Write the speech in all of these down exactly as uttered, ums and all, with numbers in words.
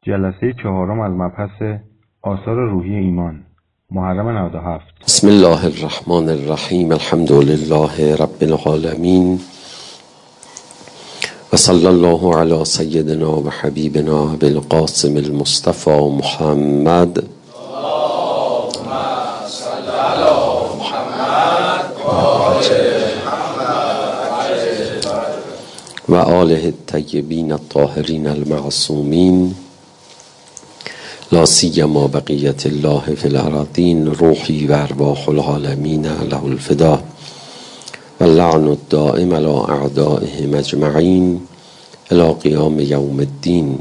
جلسه چهارم از مبحث آثار روحی ایمان، محرم نود و هفت. بسم الله الرحمن الرحیم. الحمد لله رب العالمین و صلی الله علی سیدنا و حبیبنا بالقاسم المصطفى محمد و آله الطیبین الطاهرین المعصومین لا سیما بقیت الله فی الارضین روحی و ارواح العالمین له الفدا و اللعن الدائم علی اعدائهم اجمعین الی قیام یوم الدین.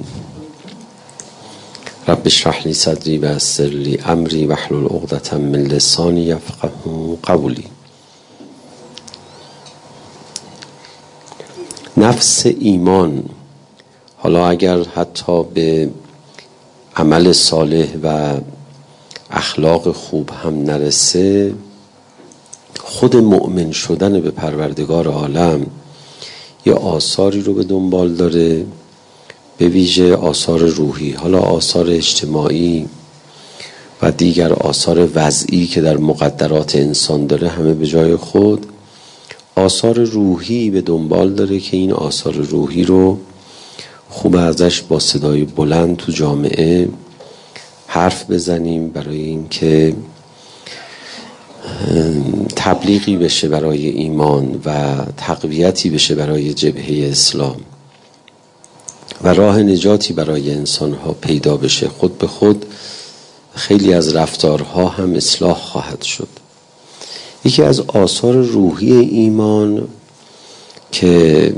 رب اشرح لی صدری و یسر لی امری واحلل عقدة من لسانی یفقهوا قولی. نفس ایمان، حالا اگر حتی به عمل صالح و اخلاق خوب هم نرسه، خود مؤمن شدن به پروردگار عالم یه آثاری رو به دنبال داره، به ویژه آثار روحی، حالا آثار اجتماعی و دیگر آثار وضعی که در مقدرات انسان داره، همه به جای خود آثار روحی به دنبال داره که این آثار روحی رو خوب ازش با صدای بلند تو جامعه حرف بزنیم، برای اینکه تبلیغی بشه برای ایمان و تقویتی بشه برای جبهه اسلام و راه نجاتی برای انسانها پیدا بشه. خود به خود خیلی از رفتارها هم اصلاح خواهد شد. یکی از آثار روحی ایمان که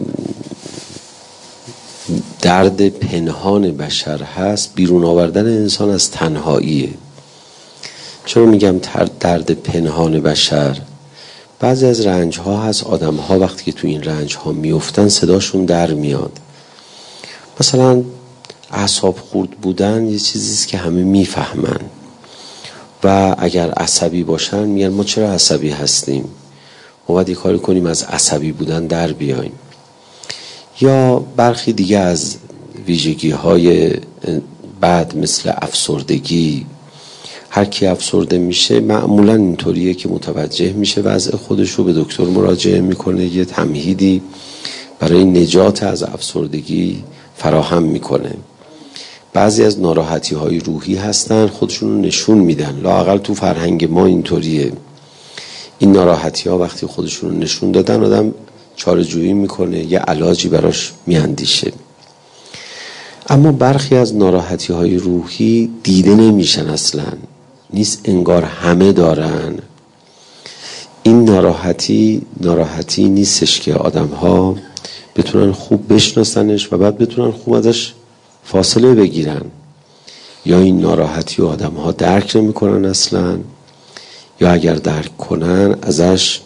درد پنهان بشر هست، بیرون آوردن انسان از تنهاییه. چرا میگم درد پنهان بشر؟ بعضی از رنج ها هست، آدم ها وقتی که تو این رنج ها میفتن صداشون در میاد. مثلا اعصاب خورد بودن یه چیزیست که همه میفهمن و اگر عصبی باشن میگن ما چرا عصبی هستیم، ما باید یه کاری کنیم از عصبی بودن در بیایم. یا برخی دیگه از ویژگی های بعد مثل افسردگی، هر کی افسرده میشه معمولا اینطوریه که متوجه میشه وضع خودش رو، به دکتر مراجعه میکنه، یه تمهیدی برای نجات از افسردگی فراهم میکنه. بعضی از ناراحتی های روحی هستن، خودشون رو نشون میدن، لااقل تو فرهنگ ما اینطوریه. این ناراحتی ها وقتی خودشون رو نشون دادن، آدم چاره جویی میکنه، یه علاجی براش میاندیشه. اما برخی از ناراحتی های روحی دیده نمیشن، اصلا نیست، انگار همه دارن. این ناراحتی ناراحتی نیستش که آدم ها بتونن خوب بشناسنش و بعد بتونن خوب ازش فاصله بگیرن، یا این ناراحتی و آدم ها درک نمی کنن اصلا، یا اگر درک کنن ازش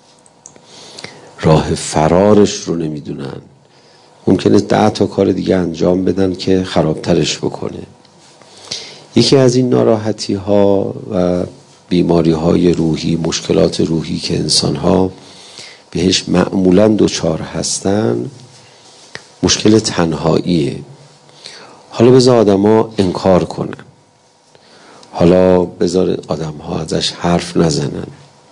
راه فرارش رو نمیدونن. ممکنه ده تا کار دیگه انجام بدن که خرابترش بکنه. یکی از این ناراحتی ها و بیماری های روحی، مشکلات روحی که انسان ها بهش معمولا دوچار هستن، مشکل تنهاییه. حالا بذار آدم ها انکار کنن، حالا بذار آدم ها ازش حرف نزنن.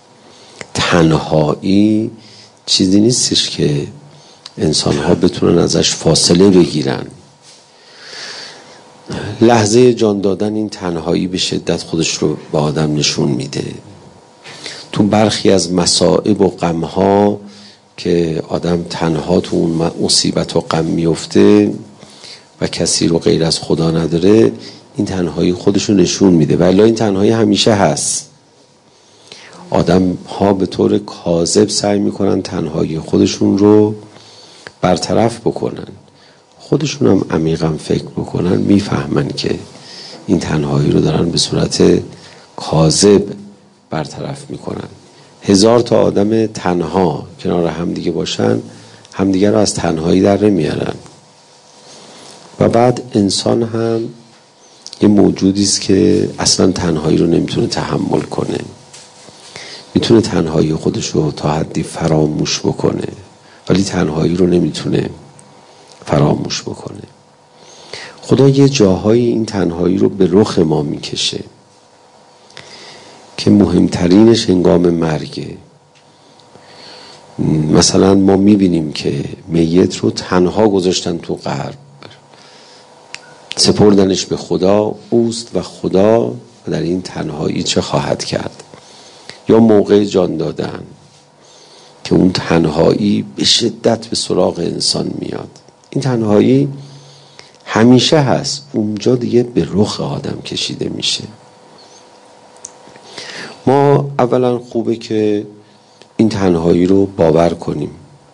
تنهایی چیزی نیستش که انسان ها بتونن ازش فاصله بگیرن. لحظه جان دادن این تنهایی به شدت خودش رو به آدم نشون میده. تو برخی از مصائب و غم ها که آدم تنها تو اون مصیبت و غم میفته و کسی رو غیر از خدا نداره، این تنهایی خودش رو نشون میده. ولی این تنهایی همیشه هست. آدم ها به طور کاذب سعی میکنن تنهایی خودشون رو برطرف بکنن. خودشون هم عمیقا فکر بکنن میفهمن که این تنهایی رو دارن به صورت کاذب برطرف میکنن. هزار تا آدم تنها کنار هم دیگه باشن، همدیگه رو از تنهایی در نمیارن. و بعد انسان هم یه موجودی است که اصلا تنهایی رو نمیتونه تحمل کنه. میتونه تنهایی خودش رو تا حدی فراموش بکنه، ولی تنهایی رو نمیتونه فراموش بکنه. خدا یه جاهایی این تنهایی رو به رخ ما میکشه که مهمترینش هنگام مرگه. مثلا ما میبینیم که میت رو تنها گذاشتن تو قبر، سپردنش به خدا، اوست و خدا و در این تنهایی چه خواهد کرد. یا موقع جان دادن که اون تنهایی به شدت به سراغ انسان میاد. این تنهایی همیشه هست، اونجا دیگه به رخ آدم کشیده میشه. ما اولا خوبه که این تنهایی رو باور کنیم،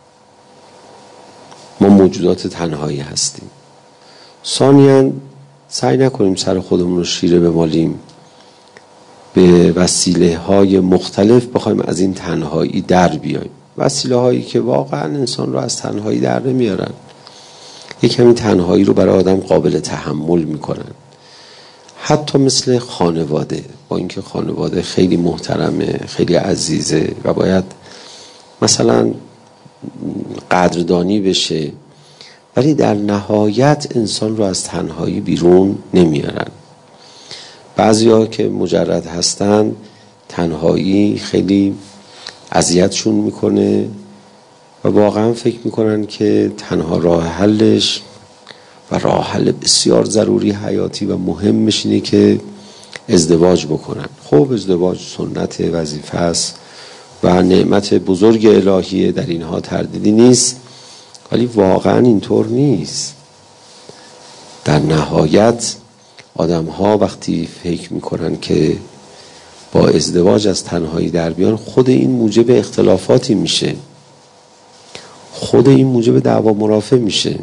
ما موجودات تنهایی هستیم. ثانیاً سعی نکنیم سر خودمون رو شیره بمالیم، به وسیله های مختلف بخوایم از این تنهایی در بیاییم، وسیله هایی که واقعا انسان رو از تنهایی در نمیارن، یک کمی تنهایی رو برای آدم قابل تحمل میکنن. حتی مثل خانواده، با اینکه خانواده خیلی محترمه، خیلی عزیزه و باید مثلا قدردانی بشه، ولی در نهایت انسان رو از تنهایی بیرون نمیارن. بعضیا که مجرد هستن تنهایی خیلی اذیتشون میکنه و واقعا فکر میکنن که تنها راه حلش و راه حل بسیار ضروری، حیاتی و مهمش اینه که ازدواج بکنن. خب ازدواج سنت، وظیفه است و نعمت بزرگ الهیه، در اینها تردیدی نیست، ولی واقعا اینطور نیست. در نهایت آدم ها وقتی فکر میکنن که با ازدواج از تنهایی در بیان، خود این موجب اختلافاتی میشه، خود این موجب دعوا مرافع میشه،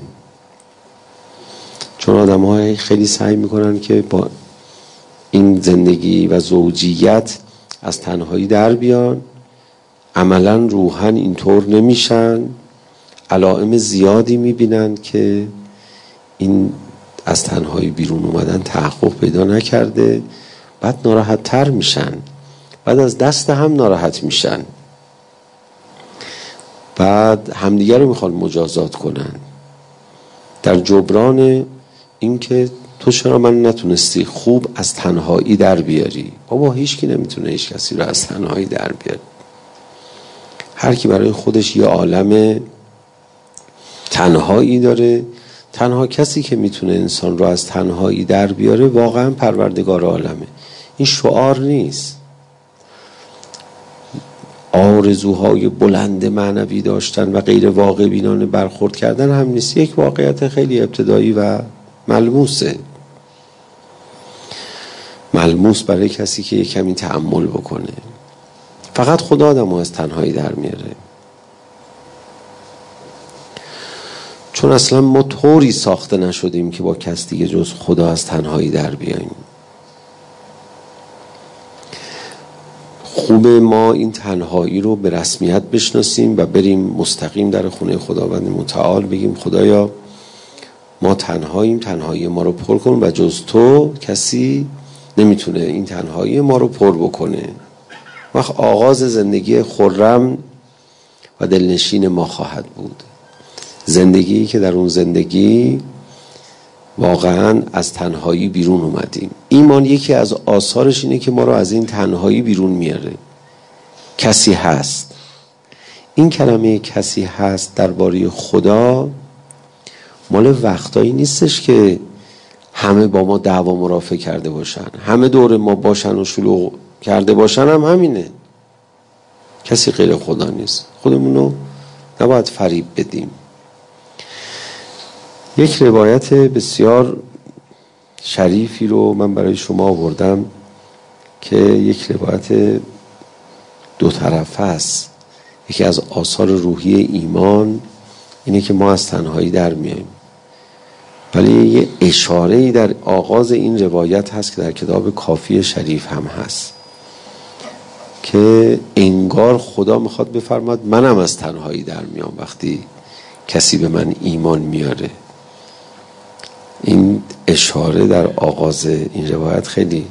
چون آدم ها خیلی سعی میکنن که با این زندگی و زوجیت از تنهایی در بیان، عملا روحاً اینطور نمیشن، علائم زیادی میبینن که این از تنهایی بیرون اومدن تحقق پیدا نکرده، بعد ناراحت تر میشن، بعد از دست هم ناراحت میشن، بعد همدیگر رو میخوان مجازات کنن در جبران این که تو چرا من نتونستی خوب از تنهایی در بیاری. بابا هیچ کی نمیتونه هیچ کسی رو از تنهایی در بیاره. هر کی برای خودش یه عالم تنهایی داره. تنها کسی که میتونه انسان رو از تنهایی در بیاره واقعا پروردگار عالمه. این شعار نیست. آرزوهای بلند معنوی داشتن و غیر واقع بینانه برخورد کردن هم نیست، یک واقعیت خیلی ابتدایی و ملموسه، ملموس برای کسی که یک کمی تأمل بکنه. فقط خدا آدمو از تنهایی در میاره، چون اصلا ما طوری ساخته نشدیم که با کس دیگه جز خدا از تنهایی در بیاییم. خوبه ما این تنهایی رو به رسمیت بشناسیم و بریم مستقیم در خونه خداوند متعال بگیم خدایا ما تنهاییم، تنهایی ما رو پر کن و جز تو کسی نمیتونه این تنهایی ما رو پر بکنه. وقت آغاز زندگی خرم و دلنشین ما خواهد بود، زندگی که در اون زندگی واقعا از تنهایی بیرون اومدیم. ایمان یکی از آثارش اینه که ما رو از این تنهایی بیرون میاره. کسی هست. این کلمه کسی هست درباره خدا مال وقتایی نیستش که همه با ما دعوا مرافع کرده باشن، همه دور ما باشن و شلوغ کرده باشن، هم همینه. کسی غیر خدا نیست. خودمونو نباید فریب بدیم. یک روایت بسیار شریفی رو من برای شما آوردم که یک روایت دو طرفه است. یکی از آثار روحی ایمان اینه که ما از تنهایی در میاییم، ولی یه اشاره‌ای در آغاز این روایت هست که در کتاب کافی شریف هم هست که انگار خدا میخواد بفرماد منم از تنهایی در میام وقتی کسی به من ایمان میاره. این اشاره در آغاز این روایت خیلی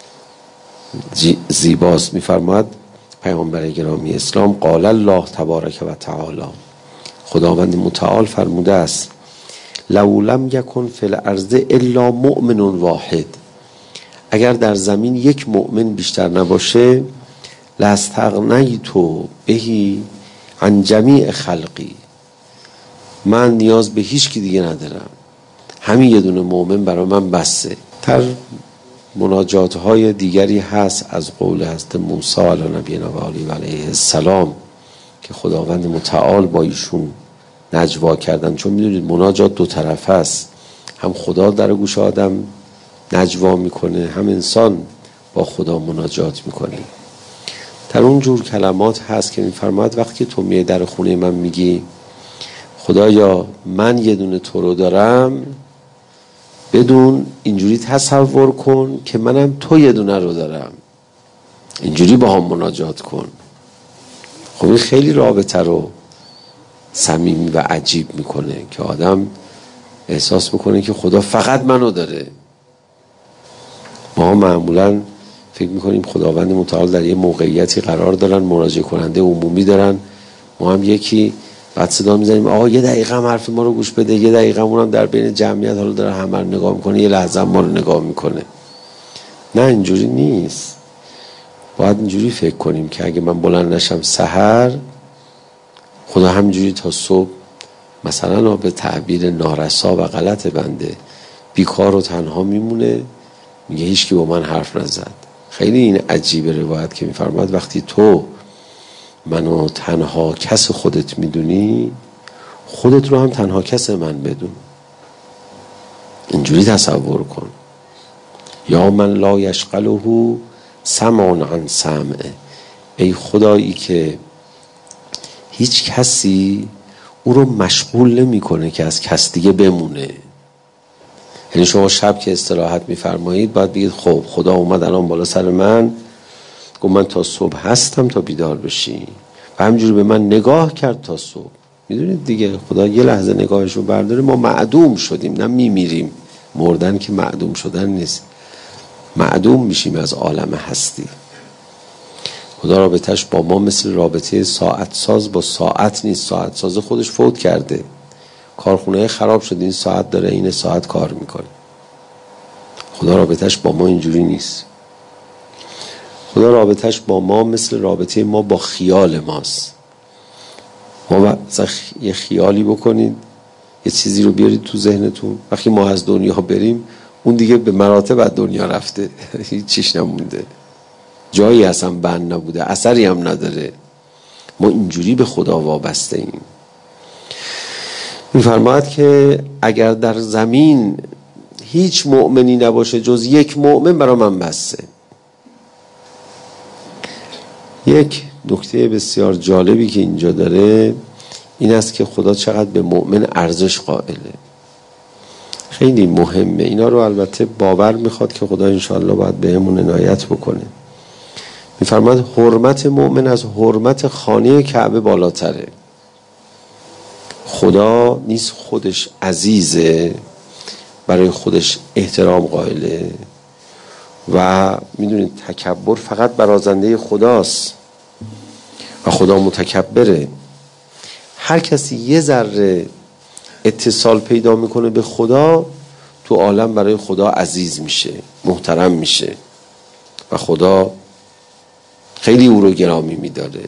زیباست. میفرماد پیامبر گرامی اسلام قال الله تبارک و تعالی، خداوند متعال فرموده است لو لم یکن فی الارض الا مؤمن واحد، اگر در زمین یک مؤمن بیشتر نباشه، لاستغنیت بهی عن جمیع خلقی، من نیاز به هیچ کی دیگه ندارم، همین یه دونه مؤمن برای من بسه. تر مناجات های دیگری هست از قول حضرت موسی علی نبینا و علیه السلام که خداوند متعال با ایشون نجوا کردن، چون میدونید مناجات دو طرف هست، هم خدا در گوش آدم نجوا میکنه، هم انسان با خدا مناجات میکنه. در اون جور کلمات هست که میفرماید وقتی تو میای در خونه من میگی خدایا من یه دونه تو رو دارم، بدون اینجوری تصور کن که منم تو یه دونه رو دارم، اینجوری با هم مناجات کن. خب این خیلی رابطه رو صمیمی و عجیب میکنه که آدم احساس میکنه که خدا فقط منو داره. ما معمولا فکر میکنیم خداوند متعال در یه موقعیتی قرار دارن، مراجعه کننده عمومی دارن، ما هم یکی بعد صدا میزنیم آقا یه دقیقه هم حرف ما رو گوش بده، یه دقیقه اونم در بین جمعیت حالا داره همه رو نگاه میکنه، یه لحظه ما رو نگاه میکنه. نه اینجوری نیست. باید اینجوری فکر کنیم که اگه من بلند نشم سحر، خدا همینجوری تا صبح مثلا به تعبیر نارسا و غلط بنده بیکار و تنها میمونه، میگه هیچ کی با من حرف نزد. خیلی این عجیبه روایت که میفرماد وقتی تو منو تنها کس خودت میدونی، خودت رو هم تنها کس من بدون. اینجوری تصور کن. یا من لا یشغله سمع عن سمع، ای خدایی که هیچ کسی او رو مشغول نمی کنه که از کس دیگه بمونه. یعنی شما شب که استراحت میفرمایید باید بگید خب خدا اومد الان بالا سر من، گفت من تا صبح هستم تا بیدار بشی، و همینجوری به من نگاه کرد تا صبح. میدونید دیگه خدا یه لحظه نگاهشو برداره ما معدوم شدیم، نه میمیریم. مردن که معدوم شدن نیست، معدوم میشیم از عالم هستی. خدا رابطش با ما مثل رابطه ساعت ساز با ساعت نیست. ساعت ساز خودش فوت کرده، کارخونه خراب شده، این ساعت داره این ساعت کار میکنه. خدا رابطش با ما اینجوری نیست. خدا رابطش با ما مثل رابطه ما با خیال ماست. ما یه خیالی بکنید، یه چیزی رو بیارید تو ذهنتون، وقتی ما از دنیا بریم اون دیگه به مراتب از دنیا رفته، هیچ چیش نمونده، جایی اصلا بند نبوده، اثری هم نداره. ما اینجوری به خدا وابسته ایم. میفرماید که اگر در زمین هیچ مؤمنی نباشه جز یک مؤمن برای من بسه. یک نکته بسیار جالبی که اینجا داره این است که خدا چقدر به مؤمن ارزش قائله. خیلی مهمه. اینا رو البته باور میخواد که خدا انشاءالله باید بهمون عنایت بکنه. میفرماید حرمت مؤمن از حرمت خانه کعبه بالاتره. خدا نیست خودش عزیزه، برای خودش احترام قائله و میدونید تکبر فقط برازنده خداست و خدا متکبره. هر کسی یه ذره اتصال پیدا میکنه به خدا، تو عالم برای خدا عزیز میشه، محترم میشه و خدا خیلی او رو گرامی میداره.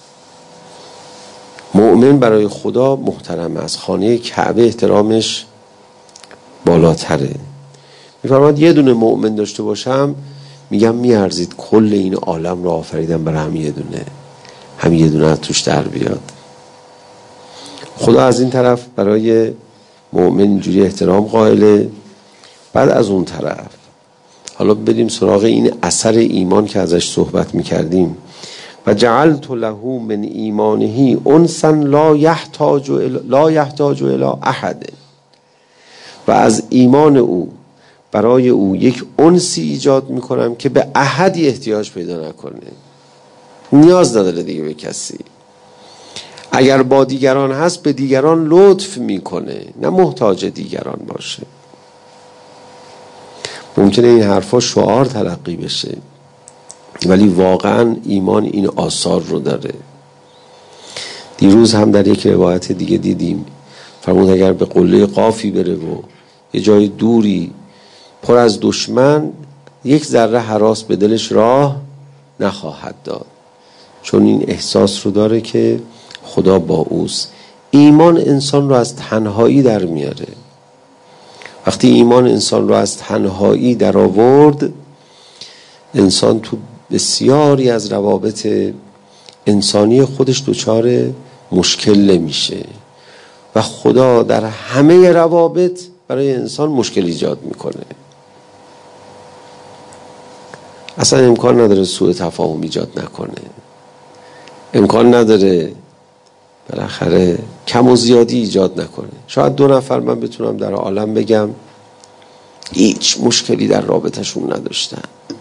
مؤمن برای خدا محترم است، خانه کعبه احترامش بالاتره. میفرماید یه دونه مؤمن داشته باشم، میگم میارزید کل این عالم رو آفریدم برای هم یه دونه، هم یه دونه از توش در بیاد. خدا از این طرف برای مؤمن اینجوری احترام قائله. بعد از اون طرف حالا بریم سراغ این اثر ایمان که ازش صحبت میکردیم. و جعلت له من ایمانه انسا لا یحتاج لا یحتاج الی احد، و از ایمان او برای او یک انسی ایجاد میکنم که به احدی احتیاج پیدا نکنه، نیاز نداره دیگه به کسی. اگر با دیگران هست به دیگران لطف میکنه، نه محتاج دیگران باشه. ممکنه این حرفا شعار تلقی بشه ولی واقعا ایمان این آثار رو داره. دیروز هم در یک روایت دیگه دیدیم فرمود اگر به قله قافی بره و یه جای دوری پر از دشمن، یک ذره هراس به دلش راه نخواهد داد، چون این احساس رو داره که خدا با اوست. ایمان انسان رو از تنهایی در میاره. وقتی ایمان انسان رو از تنهایی در آورد، انسان تو بسیاری از روابط انسانی خودش دچار مشکل نمیشه و خدا در همه روابط برای انسان مشکل ایجاد میکنه. اصلا امکان نداره سوء تفاهم ایجاد نکنه، امکان نداره بالاخره کم و زیادی ایجاد نکنه. شاید دو نفر من بتونم در عالم بگم هیچ مشکلی در رابطشون نداشتن،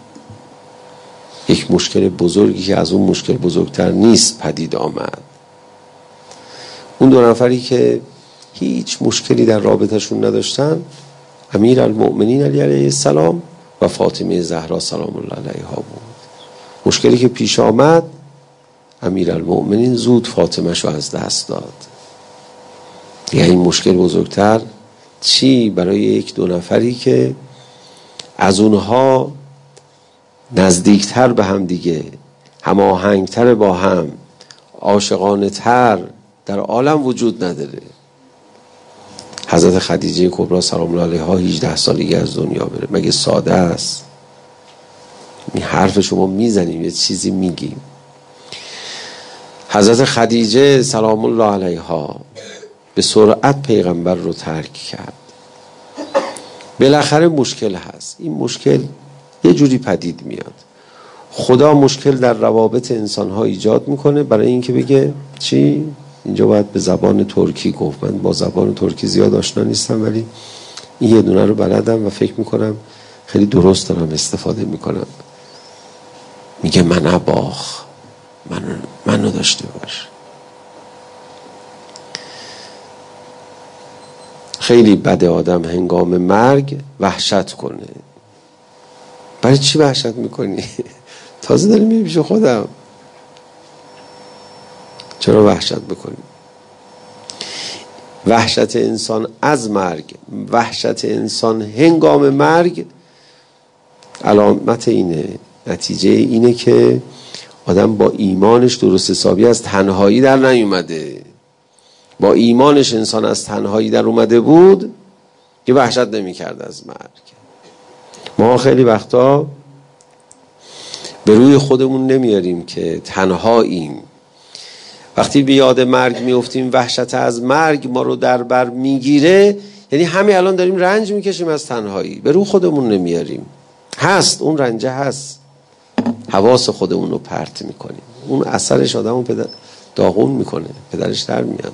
یک مشکل بزرگی که از اون مشکل بزرگتر نیست پدید آمد. اون دو نفری که هیچ مشکلی در رابطشون نداشتن، امیر المؤمنین علی علیه السلام و فاطمه زهرا سلام الله علیها بود. مشکلی که پیش آمد، امیر المؤمنین زود فاطمه شو از دست داد. یعنی این مشکل بزرگتر چی برای یک دو نفری که از اونها نزدیکتر به هم دیگه، هماهنگتر با هم، عاشقانه تر در عالم وجود نداره. حضرت خدیجه کبری سلام الله علیها هجده سالگی از دنیا بره، مگه ساده است؟ این حرف شما میزنیم یه چیزی میگیم. حضرت خدیجه سلام الله علیها به سرعت پیغمبر رو ترک کرد. بالاخره مشکل هست، این مشکل یه جوری پدید میاد. خدا مشکل در روابط انسان‌ها ایجاد میکنه برای اینکه بگه چی؟ اینجا باید به زبان ترکی گفت. من با زبان ترکی زیاد آشنا نیستم، ولی این یه دونه رو بلدم و فکر میکنم خیلی درست دارم استفاده میکنم. میگه من اباخ، من منو داشته باش. خیلی بده آدم هنگام مرگ وحشت کنه. برای چی وحشت میکنی؟ تازه داری میری پیش خودم، چرا وحشت بکنی؟ وحشت انسان از مرگ، وحشت انسان هنگام مرگ علامت اینه، نتیجه اینه که آدم با ایمانش درست حسابی از تنهایی در نیومده. با ایمانش انسان از تنهایی در اومده بود که وحشت نمی کرد از مرگ. ما خیلی وقتا به روی خودمون نمیاریم که تنهاییم. وقتی به یاد مرگ میافتیم، وحشت از مرگ ما رو در بر میگیره، یعنی همین الان داریم رنج میکشیم از تنهایی، به روی خودمون نمیاریم. هست، اون رنجه هست، حواس خودمون رو پرت میکنیم، اون اثرش آدمو پدر داغون میکنه، پدرش در میاد.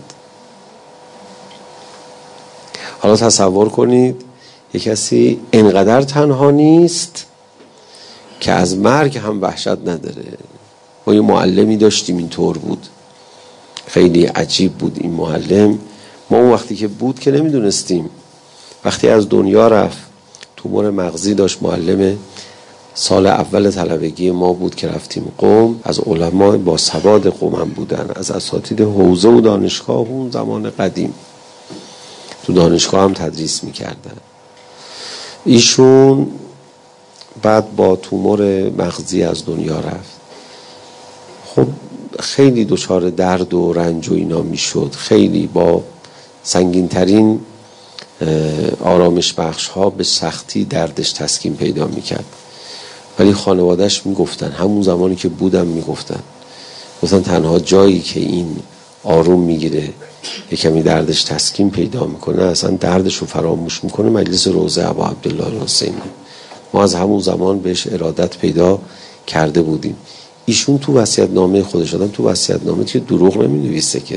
حالا تصور کنید یک کسی انقدر تنها نیست که از مرگ هم وحشت نداره. ما یه معلمی داشتیم اینطور بود، خیلی عجیب بود این معلم. ما اون وقتی که بود که نمیدونستیم، وقتی از دنیا رفت تومور مغزی داشت. معلم سال اول طلبگی ما بود که رفتیم قم، از علما با سواد قم هم بودن، از اساتید حوزه و دانشگاه اون زمان قدیم تو دانشگاه هم تدریس میکردن. ایشون بعد با تومور مغزی از دنیا رفت. خب خیلی دچار درد و رنج و اینا میشد، خیلی با سنگین ترین آرامش بخش ها به سختی دردش تسکین پیدا میکرد. ولی خانوادهش میگفتن، همون زمانی که بودم میگفتن گفتن تنها جایی که این آروم میگیره، یه کمی دردش تسکین پیدا میکنه، اصلا دردش رو فراموش میکنه، مجلس روضه ابا عبدالله حسینی. ما از همون زمان بهش ارادت پیدا کرده بودیم. ایشون تو وصیت‌نامه خودش، آدم تو وصیت‌نامه که دروغ نمی‌نویسه که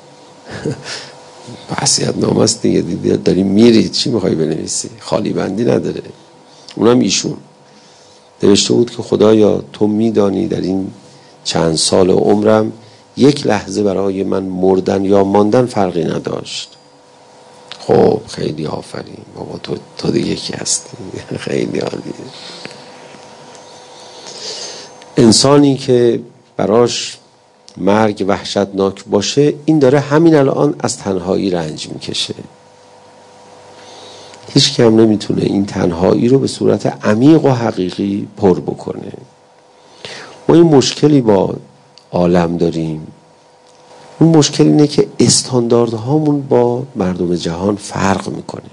وصیت‌نامه است دیگه، داری میری چی میخوای بنویسی؟ خالی بندی نداره. اونم ایشون نوشته بود که خدایا تو میدانی در این چند سال عمرم یک لحظه برای من مردن یا ماندن فرقی نداشت. خب خیلی آفرین بابا، تو تو دیگه یکی هستی، خیلی عالیه. انسانی که براش مرگ وحشتناک باشه، این داره همین الان از تنهایی رنج میکشه. هیچ کم نمیتونه این تنهایی رو به صورت عمیق و حقیقی پر بکنه. ما این مشکلی با عالم داریم، اون مشکل اینه که استانداردهامون با مردم جهان فرق میکنه.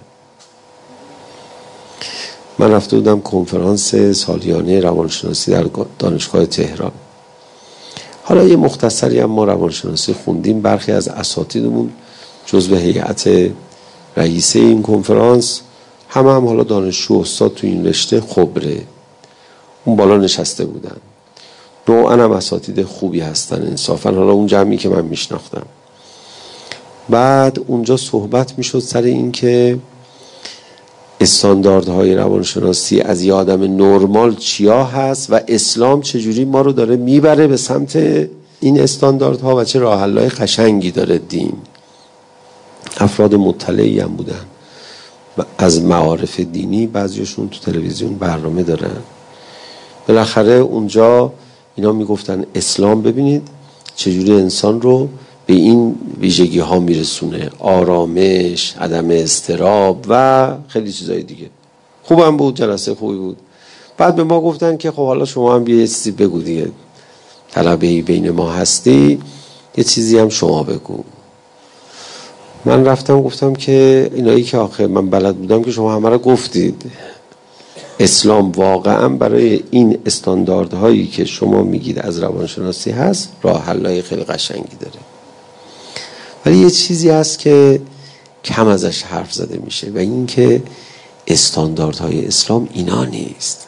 من رفته بودم کنفرانس سالیانه روانشناسی در دانشگاه تهران. حالا یه مختصری هم ما روانشناسی خوندیم، برخی از اساتیدمون جزو هیئت رئیسه این کنفرانس، همه هم حالا دانشجو استاد تو این رشته خبره اون بالا نشسته بودن. نوعا هم اساتید خوبی هستن انصافا، حالا اون جمعی که من میشناختم. بعد اونجا صحبت میشد سر این که استانداردهای روانشناسی از یه آدم نرمال چیا هست و اسلام چجوری ما رو داره میبره به سمت این استانداردها و چه راه حل‌های قشنگی داره دین. افراد مطلعی هم بودن و از معارف دینی، بعضیشون تو تلویزیون برنامه دارن. بالاخره اونجا اینا میگفتن اسلام ببینید چجوری انسان رو به این ویژگی ها میرسونه، آرامش، عدم اضطراب و خیلی چیزای دیگه. خوبم بود، جلسه خوبی بود. بعد به ما گفتن که خب حالا شما هم یه چیزی بگو دیگه، طلبه‌ای بین ما هستی، یه چیزی هم شما بگو. من رفتم گفتم که اینایی که آخه من بلد بودم که شما همه را گفتید. اسلام واقعا برای این استانداردهایی که شما میگید از روانشناسی هست راه حل‌های خیلی قشنگی داره، ولی یه چیزی هست که کم ازش حرف زده میشه و این که استانداردهای اسلام اینا نیست.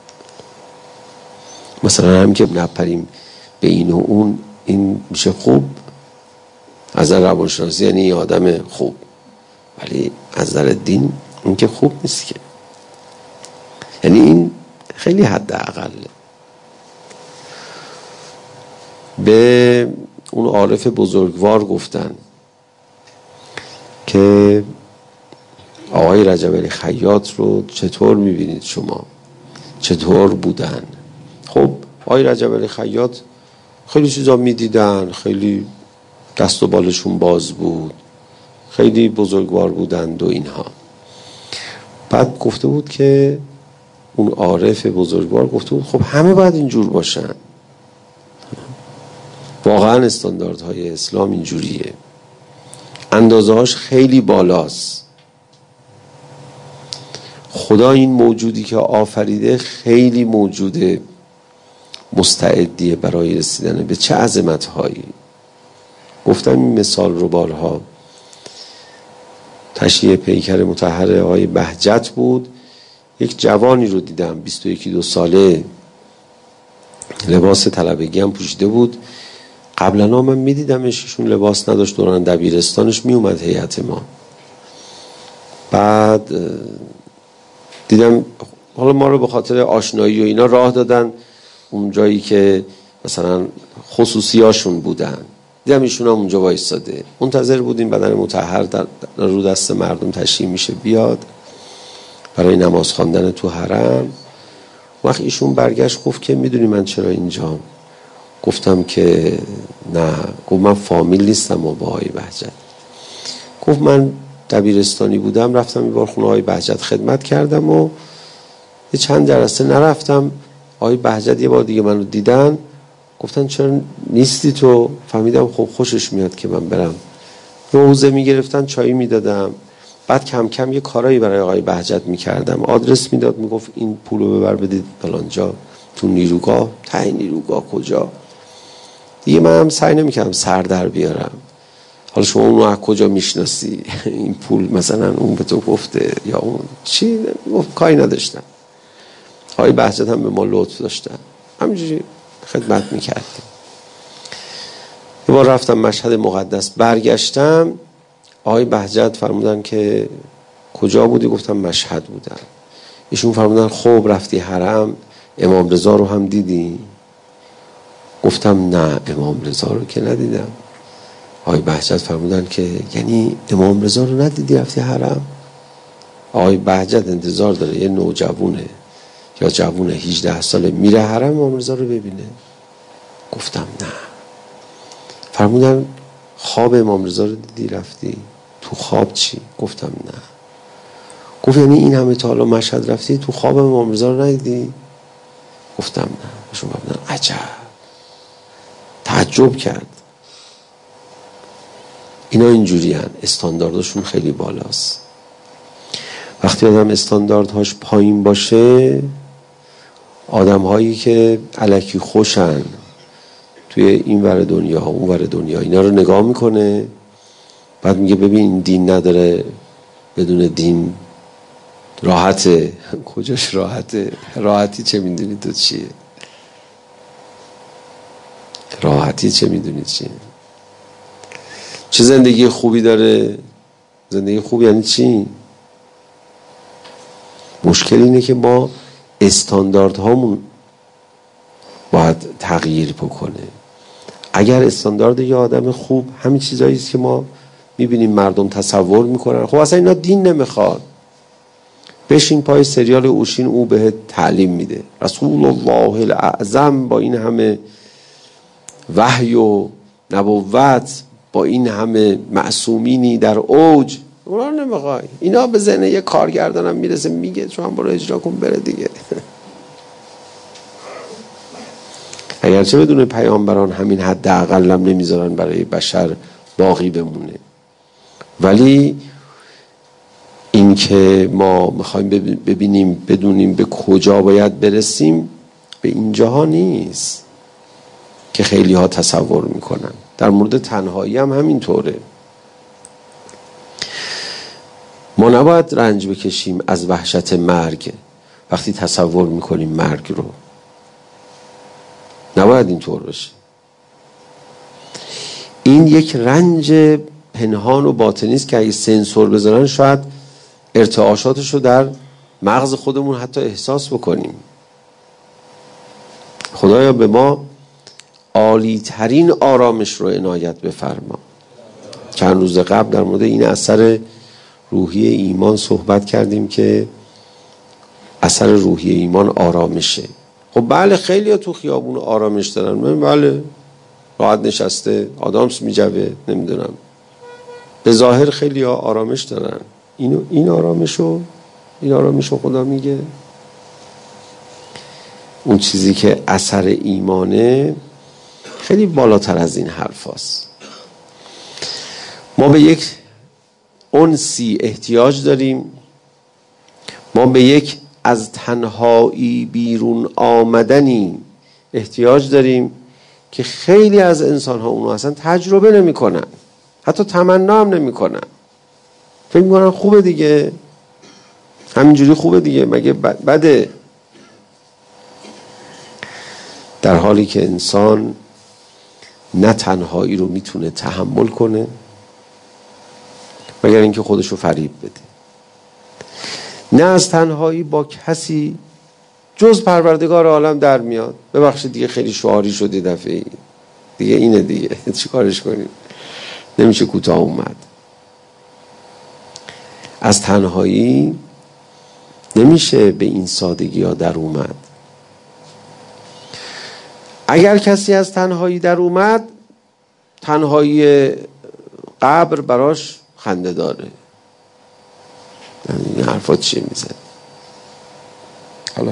مثلا هم که نپریم به این و اون، این میشه خوب از نظر روانشناسی، یعنی آدم خوب، ولی از نظر دین این که خوب نیست که. یعنی این خیلی حد اقله. به اون عارف بزرگوار گفتن که آقای رجب علی خیاط رو چطور میبینید شما، چطور بودن؟ خب آقای رجب علی خیاط خیلی چیزا میدیدن، خیلی دست و بالشون باز بود، خیلی بزرگوار بودند و اینها. بعد گفته بود که اون عارف بزرگوار گفته بود خب همه باید اینجور باشن. واقعا استانداردهای اسلام اینجوریه، اندازه هاش خیلی بالاست. خدا این موجودی که آفریده خیلی موجود مستعدیه برای رسیدن به چه عظمت هایی. گفتم این مثال رو بارها. تشییع پیکر مطهر آقای بهجت بود، یک جوانی رو دیدم بیست و یک دو ساله، لباس طلبگی هم پوشیده بود. قبلا من میدیدمش ایشون لباس نداشت، دوران دبیرستانش میومد هیئت ما. بعد دیدم حالا ما رو به خاطر آشنایی و اینا راه دادن اون جایی که مثلا خصوصی هاشون بودن. دیدم ایشون هم اونجا وایستاده، منتظر بودیم بدن مطهر در رو دست مردم تشییع میشه بیاد برای نماز خواندن تو حرم. وقت ایشون برگشت گفت که میدونی من چرا اینجام؟ گفتم که نه. گفت من فامیل نیستم و با آقای بهجت. گفت من دبیرستانی بودم رفتم یه بار خونه آقای بهجت خدمت کردم و یه چند جلسه نرفتم. آقای بهجت یه بار دیگه منو دیدن، گفتن چرا نیستی تو؟ فهمیدم خب خوشش میاد که من برم. روزه میگرفتن، چایی میدادم. بعد کم کم یه کارایی برای آقای بهجت میکردم، آدرس میداد، میگفت این پولو ببر بدید فلانجا تو نیروگاه. ته نیروگاه کجا؟ دیگه من هم سعی نمیکردم سر در بیارم. حالا شما اونو از کجا میشناسی؟ این پول مثلا اون به تو گفته یا اون چی؟ کاری نداشتم. آقای بهجت هم به ما لطف داشتن، همینجوری خدمت میکردیم. یه بار رفتم مشهد مقدس، برگشتم آقای بهجت فرمودن که کجا بودی؟ گفتم مشهد بودم. ایشون فرمودن خب رفتی حرم، امام رضا رو هم دیدی؟ گفتم نه امام رضا رو که ندیدم. آقای بهجت فرمودن که یعنی امام رضا رو ندیدی رفتی حرم؟ آقای بهجت انتظار داره یه نوجوونه یا جوونه هجده ساله میره حرم امام رضا رو ببینه؟ گفتم نه. فرمودن خواب امام رضا رو دیدی رفتی؟ تو خواب چی؟ گفتم نه. گفت یعنی این همه تا حالا مشهد رفتی تو خواب امام رضا رو ندیدی؟ گفتم نه. بهشون گفتم عجب. تعجب کرد. اینا اینجوری هن. استانداردشون خیلی بالاست. وقتی آدم استانداردهاش پایین باشه، آدم هایی که الکی خوشن توی این ور دنیا اون ور دنیا اینا رو نگاه میکنه، بعد میگه ببین دین نداره، بدون دین راحته. کجاش راحته؟ راحتی چه میدونی تو چیه؟ راحتی چه میدونی چیه؟ چه زندگی خوبی داره؟ زندگی خوب یعنی چی؟ مشکل اینه که ما استانداردهامون باید تغییر بکنه. اگر استاندارد یه آدم خوب همین چیزایی است که ما میبینیم مردم تصور میکنن، خب اصلا اینا دین نمیخواد. بشین پای سریال اوشین، او بهت تعلیم میده رسول الله الاعظم با این همه وحی و نبوت، با این همه معصومینی در اوج. اونا نمیخوای. اینا به ذهن یه کارگردانم میرسه میگه تو هم برو اجرا کن بره دیگه. اگرچه بدون پیامبران همین حداقل هم نمیذارن برای بشر باقی بمونه، ولی این که ما میخوایم ببینیم بدونیم به کجا باید برسیم، به اینجاها نیست که خیلی ها تصور میکنن. در مورد تنهایی هم همینطوره. ما نباید رنج بکشیم از وحشت مرگ وقتی تصور میکنیم مرگ رو. نباید اینطور باشه. این یک رنج پنهان و باطنی است که اگه سنسور بذارن شاید ارتعاشاتش رو در مغز خودمون حتی احساس بکنیم. خدایا به ما عالی ترین آرامش رو عنایت بفرما. چند روز قبل در مورد این اثر روحی ایمان صحبت کردیم که اثر روحی ایمان آرامشه. خب بله خیلی ها تو خیابون آرامش دارن، بله راحت نشسته آدامس میجوه، نمیدونم به ظاهر خیلی ها آرامش دارن. اینو این آرامشو این آرامشو خدا میگه. اون چیزی که اثر ایمانه خیلی بالاتر از این حرف هست. ما به یک انسی احتیاج داریم. ما به یک از تنهایی بیرون آمدنی احتیاج داریم که خیلی از انسان ها اونو اصلا تجربه نمی کنن، حتی تمنا هم نمی کنن. فکر میکنن خوبه دیگه، همینجوری خوبه دیگه، مگه بده؟ در حالی که انسان نه تنهایی رو میتونه تحمل کنه مگر اینکه خودشو فریب بده، نه از تنهایی با کسی جز پروردگار عالم در میاد. ببخشید دیگه خیلی شعاری شدی دفعه دیگه، اینه دیگه چی کارش کنیم، نمیشه کوتاه اومد. از تنهایی نمیشه به این سادگی ها در اومد. اگر کسی از تنهایی در اومد، تنهایی قبر براش خنده داره. این حرفات چیه میزن؟ حالا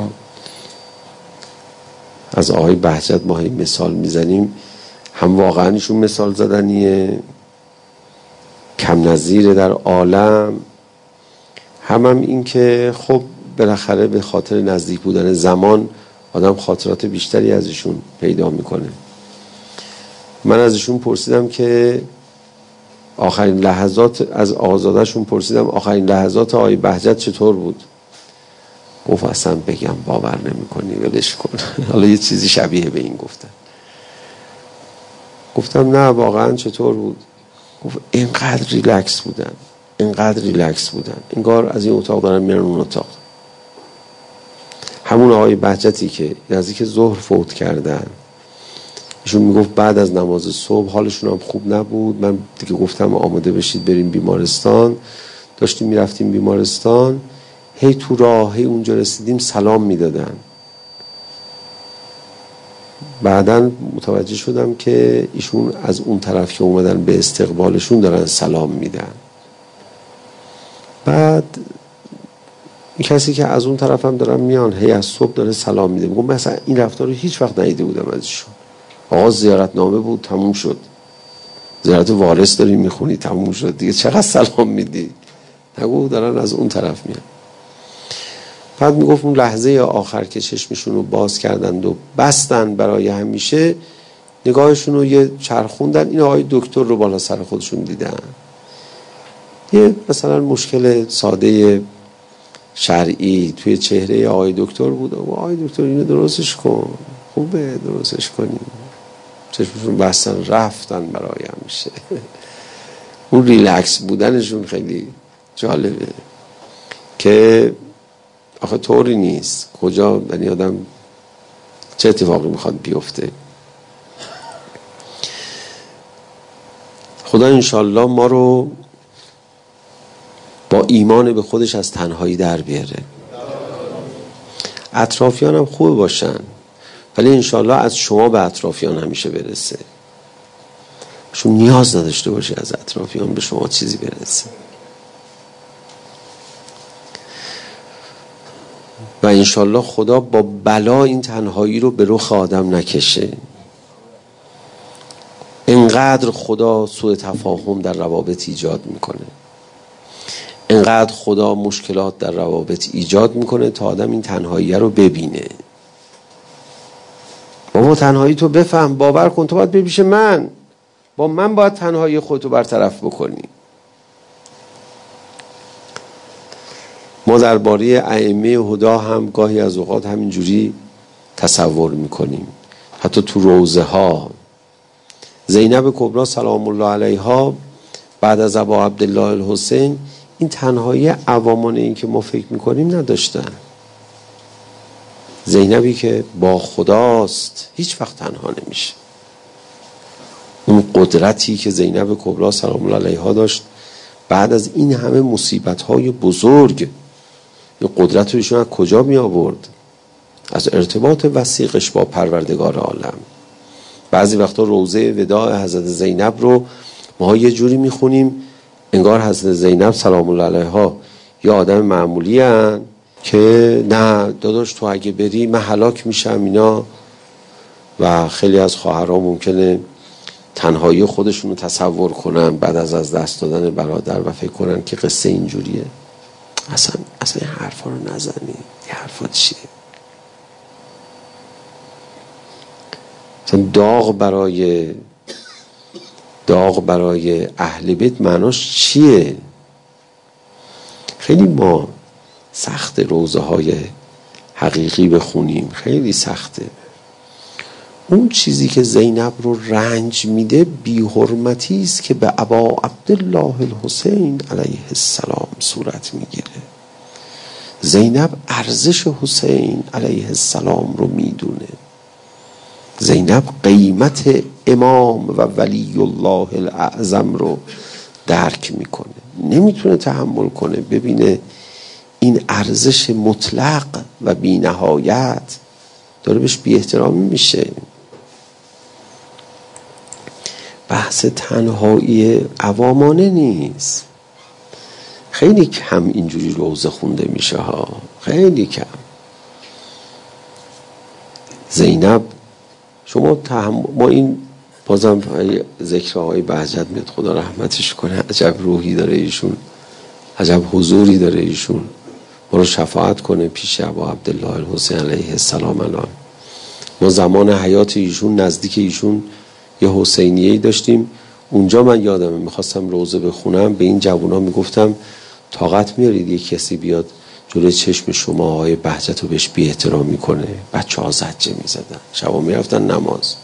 از آقای بهجت ما این مثال میزنیم، هم واقعا ایشون مثال زدنیه، کم نظیره در عالم، هم هم این که خب بالاخره به خاطر نزدیک بودن زمان آدم خاطرات بیشتری از ایشون پیدا میکنه. من از ایشون پرسیدم که آخرین لحظات از آزادشون پرسیدم آخرین لحظات آقای بهجت چطور بود؟ گفت اصلا بگم باور نمی کنی ولش کن. حالا یه چیزی شبیه به این گفتن. گفتم نه واقعا چطور بود؟ گفت اینقدر ریلکس بودن، اینقدر ریلکس بودن، انگار از این اتاق دارن میرن اون اتاق. همون آقای بهجتی که نزدیک ظهر فوت کردن، ایشون میگفت بعد از نماز صبح حالشون هم خوب نبود، من دیگه گفتم آماده بشید بریم بیمارستان. داشتیم میرفتیم بیمارستان، هی تو راه هی اونجا رسیدیم سلام میدادن. بعداً متوجه شدم که ایشون از اون طرف که اومدن به استقبالشون دارن سلام میدن. بعد این کسی که از اون طرف هم دارن میان هی از صبح داره سلام میده. میگم مثلا این رفتار رو هیچ وقت ندیده بودم از ایشون. آقا زیارتنامه بود تموم شد، زیارت وارث داری میخونی تموم شد دیگه، چقدر سلام میدی؟ نگو دارن از اون طرف میان. بعد میگفت اون لحظه آخر که چشمشون رو باز کردند و بستن برای همیشه، نگاهشون رو یه چرخوندن، این آقای دکتر رو بالا سر خودشون دیدن. یه مثلا مشکل ساده شرعی توی چهره آقای دکتر بود. و آقای دکتر اینو درستش کن، خوبه درستش کنی. چشمشون بستن رفتن برای همیشه. اون ریلکس بودنشون خیلی جالبه که آخه طوری نیست. کجا یعنی آدم چه اتفاقی میخواد بیفته؟ خدا انشالله ما رو با ایمان به خودش از تنهایی در بیاره. اطرافیان هم خوب باشن، ولی انشالله از شما به اطرافیان همیشه برسه. شما نیاز نداشته باشه از اطرافیان به شما چیزی برسه. و انشالله خدا با بلا این تنهایی رو به رخ آدم نکشه. انقدر خدا سوء تفاهم در روابط ایجاد میکنه، انقدر خدا مشکلات در روابط ایجاد میکنه تا آدم این تنهایی رو ببینه. بابا تنهایی تو بفهم، باور کن تو باید بری پیش من، با من باید تنهایی خودتو برطرف بکنی. ما درباره ائمه هدا هم گاهی از اوقات همینجوری تصور میکنیم. حتی تو روضه ها زینب کبری سلام الله علیها بعد از ابا عبدالله الحسین این تنهایی عوامانه این که ما فکر میکنیم نداشتن. زینبی که با خداست هیچ وقت تنها نمیشه. اون قدرتی که زینب کبری سلام الله علیها داشت بعد از این همه مصیبت‌های بزرگ، این قدرت رو ایشون از کجا می آورد؟ از ارتباط وثیقش با پروردگار عالم. بعضی وقتا روضه وداع حضرت زینب رو ما یه جوری میخونیم انگار حضرت زینب سلام الله علیها یه آدم معمولی هن که نه داداش تو اگه بری من هلاک میشم اینا. و خیلی از خواهرها ممکنه تنهایی خودشون رو تصور کنن بعد از از دست دادن برادر و فکر کنن که قصه اینجوریه. اصلا اصلا این حرفا رو نزنی. این حرفا چیه؟ اصلا داغ برای داغ برای اهل بیت معناش چیه؟ خیلی ما سخت روزه های حقیقی بخونیم، خیلی سخته. اون چیزی که زینب رو رنج میده بی حرمتی است که به ابا عبدالله الحسین علیه السلام صورت میگیره. زینب ارزش حسین علیه السلام رو میدونه. زینب قیمت امام و ولی الله الاعظم رو درک میکنه. نمیتونه تحمل کنه ببینه این ارزش مطلق و بی نهایت داره بهش بی احترامی میشه. بحث تنهایی عوامانه نیست. خیلی کم اینجوری روزه خونده میشه ها، خیلی کم. زینب شما تحمل، ما این بازم ذکرهای بهجت میاد خدا رحمتش کنه، عجب روحی داره ایشون، عجب حضوری داره ایشون، ما رو شفاعت کنه پیش ابا عبدالله الحسین علیه السلام. الان ما زمان حیات ایشون نزدیک ایشون یه حسینیه‌ای داشتیم، اونجا من یادمه میخواستم روزه بخونم، به این جوونا میگفتم طاقت میارید یک کسی بیاد جلوی چشم شما آقای بهجت رو بهش بی احترام میکنه؟ بچه ها زجه میزدن، شبا میرفتن نماز.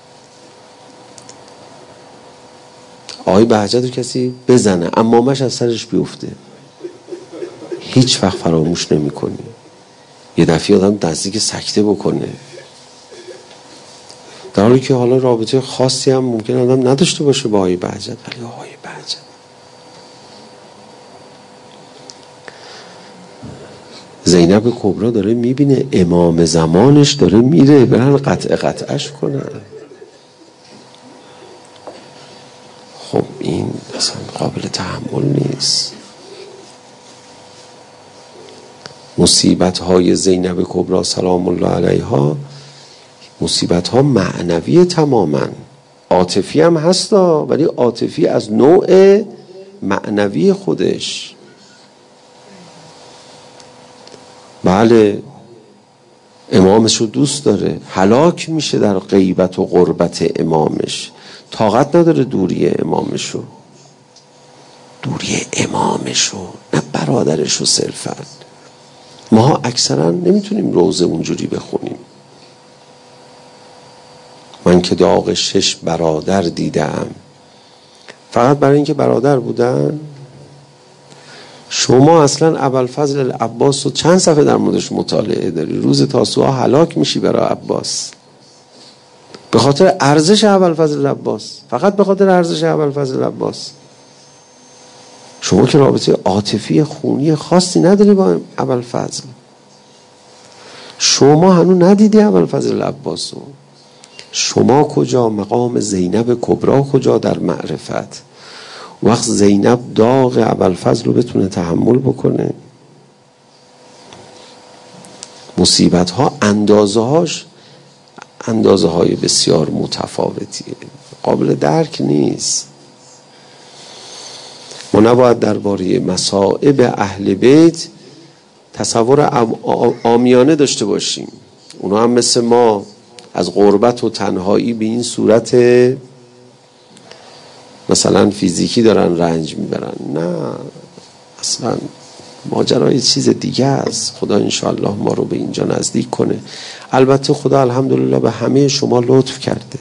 آقای بهجت رو کسی بزنه امامش از سرش بیفته، هیچ وقت فراموش نمی کنی. یه دفعه آدم نزدیک سکته بکنه، در حالی که حالا رابطه خاصی هم ممکن آدم نداشته باشه با آقای بهجت، ولی آقای بهجت زینب کبرا داره میبینه امام زمانش داره میره، برن قطع قطعش کنن. خب این اصلا قابل تحمل نیست. مصیبت های زینب کبرا سلام الله علیها مصیبت ها معنوی تماما، عاطفی هم هستا ولی عاطفی از نوع معنوی خودش. بله امامش رو دوست داره، هلاک میشه در غیبت و غربت امامش، طاقت نداره دوری امامش رو، دوری امامش رو نه برادرش رو صرفا. ما اکثرا نمیتونیم روزه اونجوری بخونیم. من که داغ شش برادر دیدم، فقط برای اینکه برادر بودن. شما اصلا ابوالفضل العباس رو چند صفحه در موردش مطالعه داری، روز تاسوعا هلاک میشی برای عباس به خاطر ارزش ابوالفضل العباس، فقط به خاطر ارزش ابوالفضل العباس. شما که رابطه عاطفی خونی خاصی نداری با ابوالفضل، شما هنوز ندیدی ابوالفضل العباس رو. شما کجا؟ مقام زینب کبرا کجا در معرفت؟ وقت زینب داغ ابوالفضل رو بتونه تحمل بکنه. مصیبت ها اندازه هاش اندازه های بسیار متفاوتیه، قابل درک نیست. ما نباید درباره مصائب اهل بیت تصور عامیانه داشته باشیم. اونا هم مثل ما از غربت و تنهایی به این صورت مثلا فیزیکی دارن رنج میبرن. نه اصلا ماجرای چیز دیگه است. خدا انشاءالله ما رو به اینجا نزدیک کنه. البته خدا الحمدلله به همه شما لطف کرده.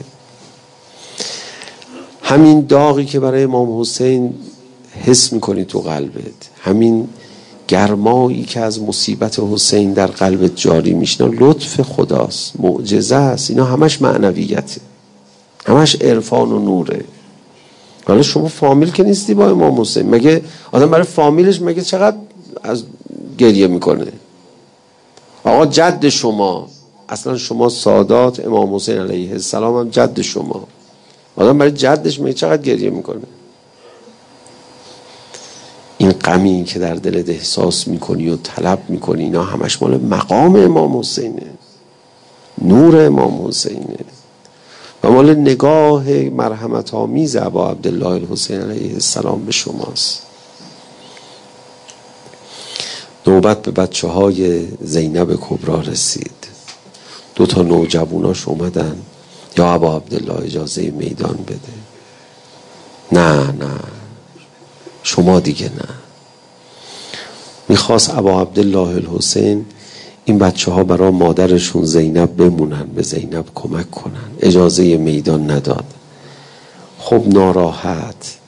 همین داغی که برای امام حسین حس میکنی تو قلبت، همین گرمایی که از مصیبت حسین در قلبت جاری میشنه، لطف خداست، معجزه است. اینا همش معنویته، همش عرفان و نوره. حالا شما فامیل که نیستی با امام حسین، مگه آدم برای فامیلش مگه چقدر از گریه میکنه؟ آقا جد شما، اصلا شما سادات امام حسین علیه السلام هم جد شما، آدم برای جدش مگه چقدر گریه میکنه؟ این غمی که در دلت احساس میکنی و طلب میکنی، اینا همش مال مقام امام حسینه، نور امام حسینه و مال نگاه مرحمت آمیز ابا عبدالله الحسین علیه السلام به شماست. نوبت به بچه های زینب کبرا رسید. دو تا نوجواناش اومدن، یا ابا عبدالله اجازه میدان بده. نه نه شما دیگه نه. میخواست ابا عبدالله الحسین این بچه ها برای مادرشون زینب بمونن، به زینب کمک کنن، اجازه میدان نداد. خب ناراحت،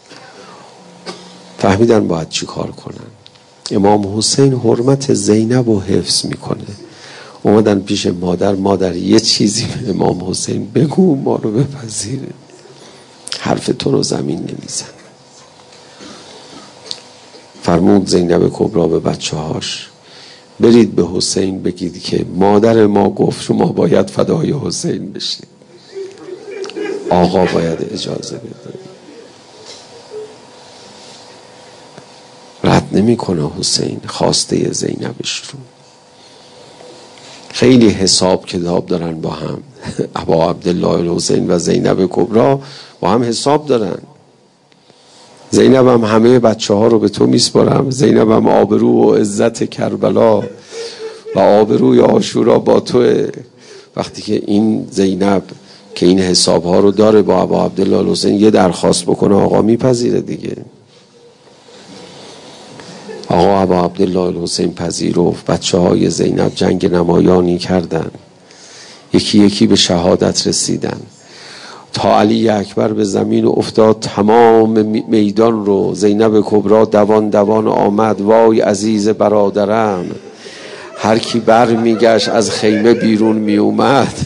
فهمیدن باید چی کار کنن. امام حسین حرمت زینب رو حفظ میکنه. اومدن پیش مادر، مادر یه چیزی به امام حسین بگو ما رو بپذیره، حرف تو رو زمین نمیزن. فرمود زینب کبرا به بچه هاش برید به حسین بگید که مادر ما گفت شما باید فدای حسین بشید، آقا باید اجازه بده. رد نمی کنه حسین خواسته زینبش رو. خیلی حساب کتاب دارن با هم ابا عبدالله الحسین و زینب کبرا با هم حساب دارن. زینب هم همه بچه ها رو به تو میسپارم، زینب هم آبرو و عزت کربلا و آبروی عاشورا با توه. وقتی که این زینب که این حساب ها رو داره با ابا عبدالله الحسین یه درخواست بکنه، آقا میپذیره دیگه. آقا ابا عبدالله الحسین پذیرفت. بچه های زینب جنگ نمایانی کردن، یکی یکی به شهادت رسیدن تا علی اکبر به زمین افتاد. تمام میدان رو زینب کبرا دوان دوان آمد، وای عزیز برادرم. هر کی بر میگشت از خیمه بیرون می اومد.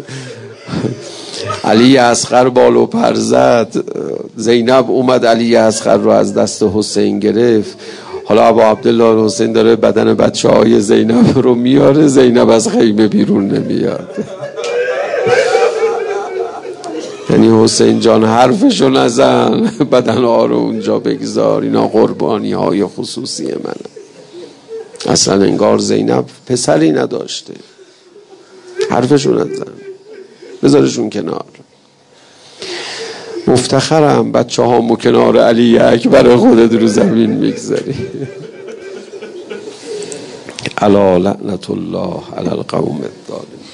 علی اصغر بالو پر زد، زینب اومد علی اصغر رو از دست حسین گرفت. حالا ابا عبدالله حسین داره بدن بچه های زینب رو میاره، زینب از خیمه بیرون نمیاد. یعنی حسین جان حرفشو نزن، بدن ها رو اونجا بگذار، اینا قربانی های خصوصی منه. اصلا انگار زینب پسری نداشته، حرفشو نزن، بذارشون کنار. مفتخرم بچه ها مو کنار علی اکبر خودت رو زمین میگذاری. الا لعنت الله علی القوم الظالمین.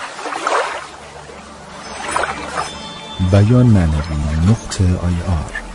بیان معنوی نقطه آی آر